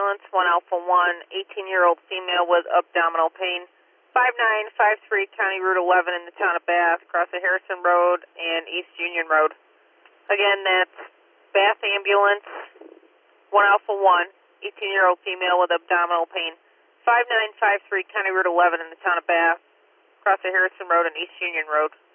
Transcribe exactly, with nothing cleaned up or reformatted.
ambulance, one Alpha one, eighteen-year-old female with abdominal pain, five nine five three County Route eleven in the town of Bath, across the Harrison Road and East Union Road. Again, that's Bath ambulance, one Alpha one, eighteen-year-old female with abdominal pain, five nine five three County Route eleven in the town of Bath, across the Harrison Road and East Union Road.